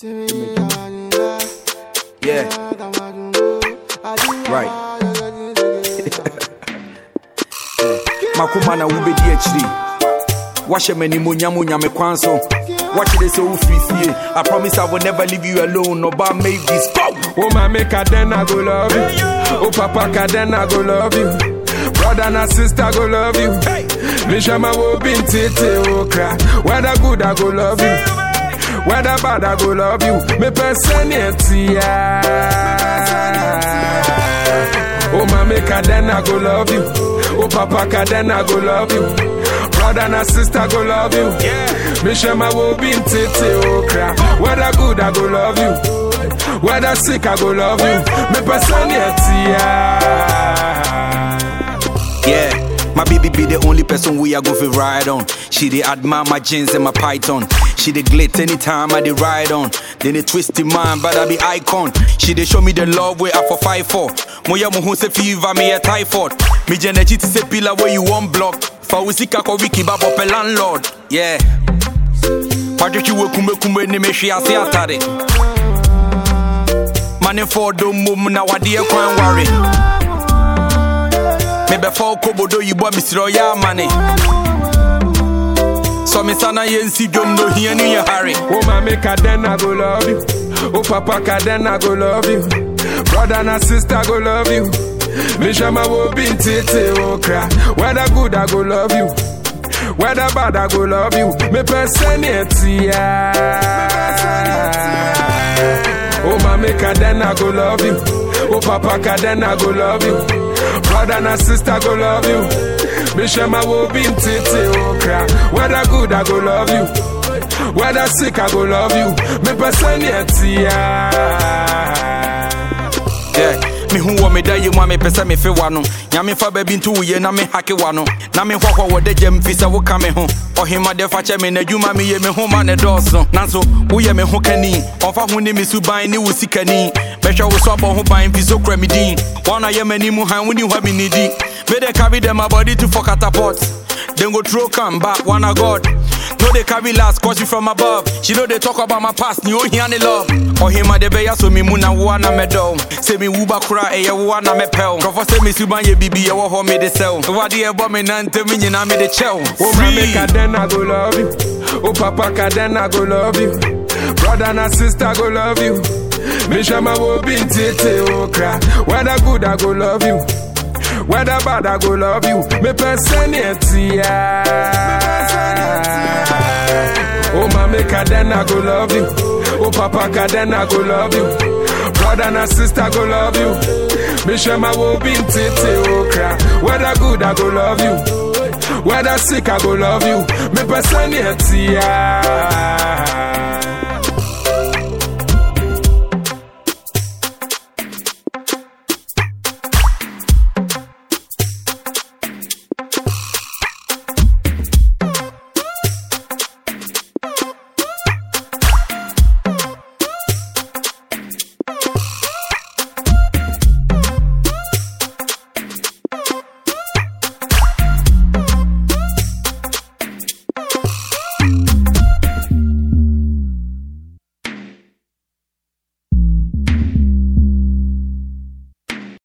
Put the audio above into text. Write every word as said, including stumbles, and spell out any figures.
Yeah. Right. Makuma na ube di echiri. Washe meni munya munya me kwanso. Watch this so free. I promise I will never leave you alone. No bar make this go. Oh my make a then I go love you. Oh papa ka then I go love you. Brother and sister go love you. Mishama wo bin tete okra. Whether good I go love you. Whether bad I go love you. Me personality. Oh my make a then I go love you. Oh papa ka then I go love you. Brother and sister go love you. Mishama wo bin tete okra. Whether good I go love you. Whether sick I go love you. Me personality. Yeah, my baby be the only person we are go for ride on. She dey admire my jeans and my python. She dey glit anytime I dey ride on. Then they twist in mind, but I be icon. She dey show me the love way I for fight for. Moya muhu se fever me a typhoid. Me jenechi ti se pillar where you want block. Fa usika ko wiki babo pe landlord. Yeah. Patrick you kume kume ni me shi ase atare. Money for do mum na wadi e kwan worry. Me before kobodo you boy misro ya money. So me sana yensi jom no here ni ya hurry. Oh my make a then I go love you. Oh papa ka then I go love you. Brother and sister go love you. Mishama wo bin tete okra. Whether good I go love you. Whether bad I go love you. Me personality. Oh my make a then I go love you. Oh papa ka then I go love you. Brother and sister go love you. Mishama wo bin tete okra. Whether good I go love you. Whether sick I go love you. Me personality. Yeah. Me who want me die you want me pesa me fe wano. Nyame fa baby ntu ye na me hake wano. Na me hwahwa wo de jam fisa wo ka me ho. Ohima de fa che me na dwuma me ye me ho ma ne doso. Nanso wo ye me ho kani. Ofa ho ni me suban ni wo sikani. Behwa wo so abon ho ban fi so kra me din. Wana ye mani mu han wo ni hwa me nidi. Me de carry them my body to for catapult. Then go throw come back wanna God. No they carry last cause you from above. She know they talk about my past, you hear any love. Or him at the bay so me muna wana me do. Say me wuba kura e ya wana me pel. Professor say me suban ye bibi ya wo me de sell. What the ebo me nante me nyina me de chell. Oh my make a then I go love you. Oh papa ka then I go love you. Brother and sister go love you. Mishama wo bin tete okra. Whether good I go love you. Whether bad I go love you. Me personality. Oh my make a then I go love you. Oh papa ka then I go love you. Brother and sister go love you. Mishama wo bin tete okra. Whether good I go love you. Whether sick I go love you. Me personality.